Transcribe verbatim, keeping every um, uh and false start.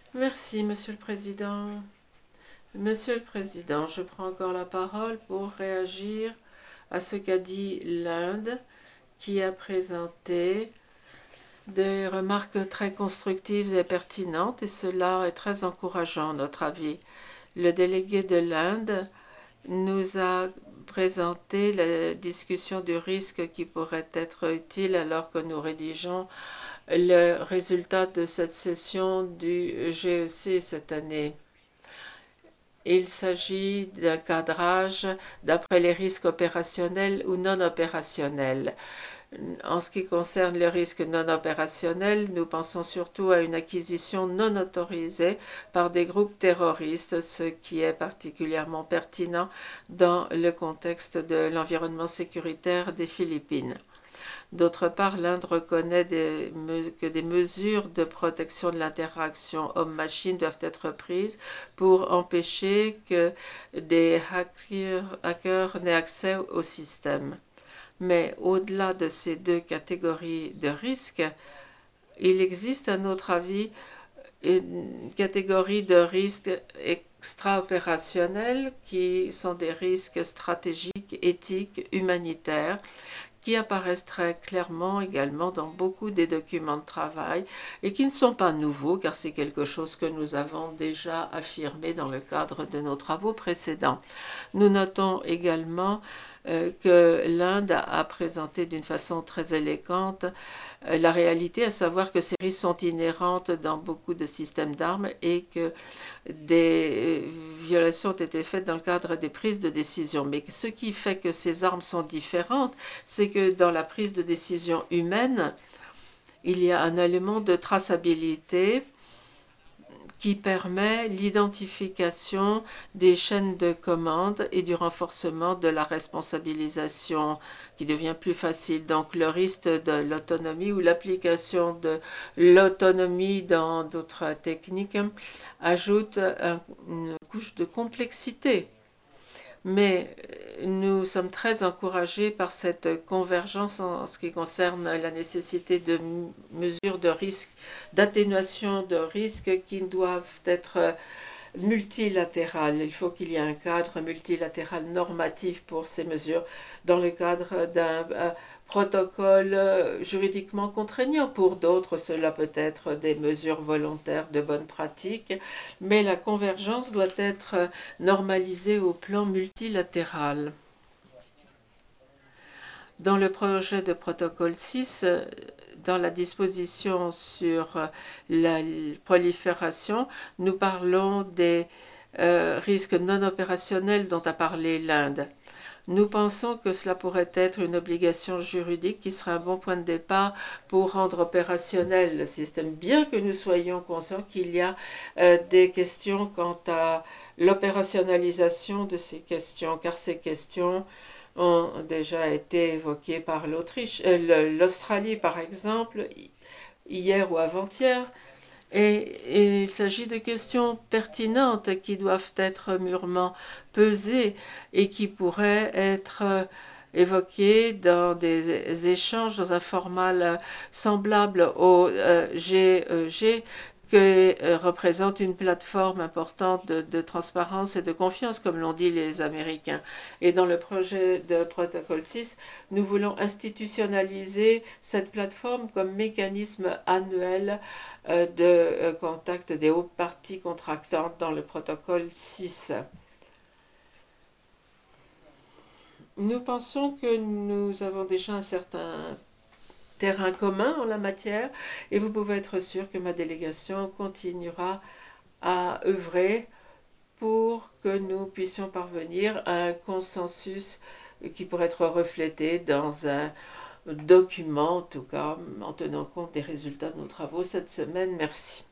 Merci, Monsieur le Président. Monsieur le Président, je prends encore la parole pour réagir à ce qu'a dit l'Inde, qui a présenté des remarques très constructives et pertinentes, et cela est très encourageant à notre avis. Le délégué de l'Inde nous a présenté la discussion du risque qui pourrait être utile alors que nous rédigeons le résultat de cette session du G E C cette année. Il s'agit d'un cadrage d'après les risques opérationnels ou non opérationnels. En ce qui concerne les risques non opérationnels, nous pensons surtout à une acquisition non autorisée par des groupes terroristes, ce qui est particulièrement pertinent dans le contexte de l'environnement sécuritaire des Philippines. D'autre part, l'Inde reconnaît des, que des mesures de protection de l'interaction homme-machine doivent être prises pour empêcher que des hackers, hackers n'aient accès au système. Mais au-delà de ces deux catégories de risques, il existe, à notre avis, une catégorie de risques extra-opérationnels qui sont des risques stratégiques, éthiques, humanitaires qui apparaissent très clairement également dans beaucoup des documents de travail et qui ne sont pas nouveaux car c'est quelque chose que nous avons déjà affirmé dans le cadre de nos travaux précédents. Nous notons également euh, que l'Inde a présenté d'une façon très élégante euh, la réalité, à savoir que ces risques sont inhérentes dans beaucoup de systèmes d'armes et que des violations ont été faites dans le cadre des prises de décision. Mais ce qui fait que ces armes sont différentes, c'est que dans la prise de décision humaine, il y a un élément de traçabilité qui permet l'identification des chaînes de commande et du renforcement de la responsabilisation qui devient plus facile. Donc le risque de l'autonomie ou l'application de l'autonomie dans d'autres techniques ajoute une couche de complexité. Mais nous sommes très encouragés par cette convergence en ce qui concerne la nécessité de mesures de risque, d'atténuation de risques qui doivent être multilatérales. Il faut qu'il y ait un cadre multilatéral normatif pour ces mesures dans le cadre d'un euh, protocole juridiquement contraignant. Pour d'autres, cela peut être des mesures volontaires de bonne pratique, mais la convergence doit être normalisée au plan multilatéral. Dans le projet de protocole six, dans la disposition sur la prolifération, nous parlons des euh, risques non opérationnels dont a parlé l'Inde. Nous pensons que cela pourrait être une obligation juridique qui serait un bon point de départ pour rendre opérationnel le système, bien que nous soyons conscients qu'il y a euh, des questions quant à l'opérationnalisation de ces questions, car ces questions ont déjà été évoquées par l'Autriche, euh, l'Australie par exemple, hier ou avant-hier. Et il s'agit de questions pertinentes qui doivent être mûrement pesées et qui pourraient être évoquées dans des échanges dans un format semblable au G E G que représente une plateforme importante de, de transparence et de confiance, comme l'ont dit les Américains. Et dans le projet de protocole six, nous voulons institutionnaliser cette plateforme comme mécanisme annuel euh, de euh, contact des hautes parties contractantes dans le protocole six. Nous pensons que nous avons déjà un certain terrain commun en la matière et vous pouvez être sûr que ma délégation continuera à œuvrer pour que nous puissions parvenir à un consensus qui pourrait être reflété dans un document, en tout cas en tenant compte des résultats de nos travaux cette semaine. Merci.